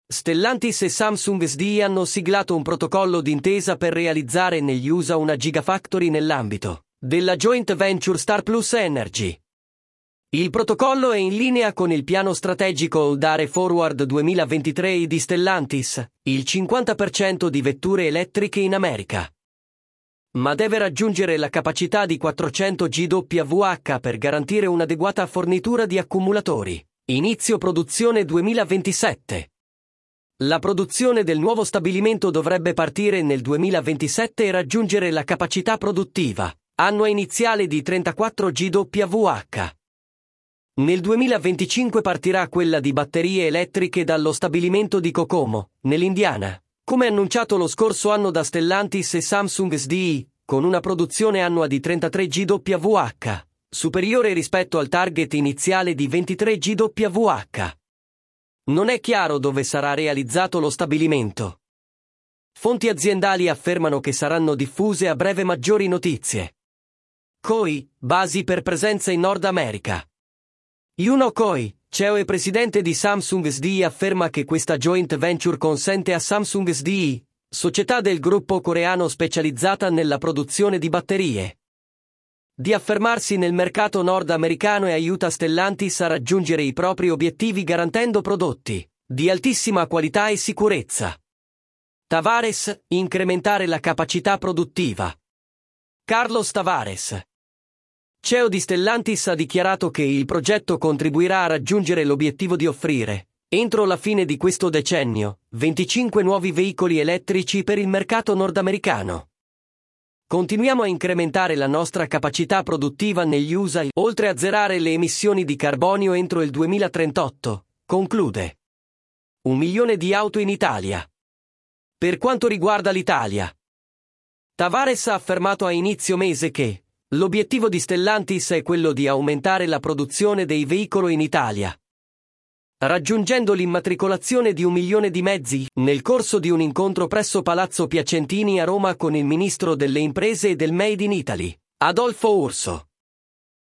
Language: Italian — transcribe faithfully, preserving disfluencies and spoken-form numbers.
Stellantis e Samsung S D I hanno siglato un protocollo d'intesa per realizzare negli U S A una Gigafactory nell'ambito della joint venture Star Plus Energy. Il protocollo è in linea con il piano strategico Oldare Forward duemilaventitré di Stellantis, il cinquanta per cento di vetture elettriche in America. Ma deve raggiungere la capacità di quattrocento gigawatt per garantire un'adeguata fornitura di accumulatori. Inizio produzione duemilaventisette. La produzione del nuovo stabilimento dovrebbe partire nel duemilaventisette e raggiungere la capacità produttiva annua iniziale di trentaquattro gigawatt. Nel duemilaventicinque partirà quella di batterie elettriche dallo stabilimento di Kokomo, nell'Indiana, come annunciato lo scorso anno da Stellantis e Samsung S D I, con una produzione annua di trentatré gigawatt, superiore rispetto al target iniziale di ventitré gigawatt. Non è chiaro dove sarà realizzato lo stabilimento. Fonti aziendali affermano che saranno diffuse a breve maggiori notizie. C O I, basi per presenza in Nord America. Yuno Choi, C E O e presidente di Samsung S D I, afferma che questa joint venture consente a Samsung S D I, società del gruppo coreano specializzata nella produzione di batterie, di affermarsi nel mercato nordamericano e aiuta Stellantis a raggiungere i propri obiettivi garantendo prodotti di altissima qualità e sicurezza. Tavares, incrementare la capacità produttiva. Carlos Tavares, C E O di Stellantis, ha dichiarato che il progetto contribuirà a raggiungere l'obiettivo di offrire, entro la fine di questo decennio, venticinque nuovi veicoli elettrici per il mercato nordamericano. Continuiamo a incrementare la nostra capacità produttiva negli U S A, oltre a azzerare le emissioni di carbonio entro il duemilatrentotto, conclude. Un milione di auto in Italia. Per quanto riguarda l'Italia, Tavares ha affermato a inizio mese che l'obiettivo di Stellantis è quello di aumentare la produzione dei veicoli in Italia, raggiungendo l'immatricolazione di un milione di mezzi, nel corso di un incontro presso Palazzo Piacentini a Roma con il ministro delle Imprese e del Made in Italy, Adolfo Urso.